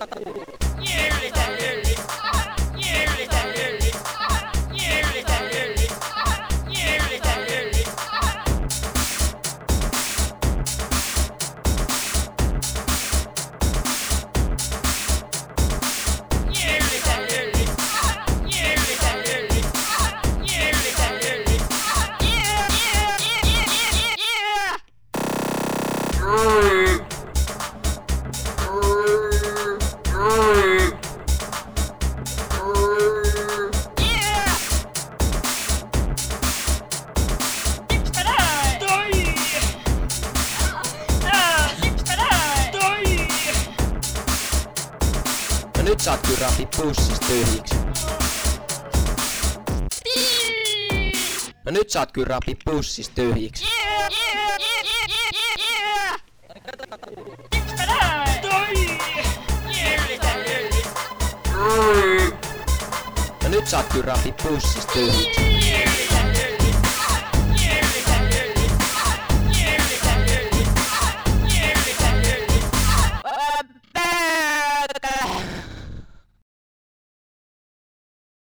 Jyllitä lyllit. Jyllitä lyllit. Jyllitä lyllit. Jyllitä lyllit. Jyllitä lyllit. Jyllitä lyllit. Jyllitä lyllit. No nyt saat kyllä rapi pussis tyhjiksi. No nyt saat kyllä rapi pussis tyhjiksi. Jyllitä lyllit. No nyt saat kyllä rapi pussis tyhjiksi.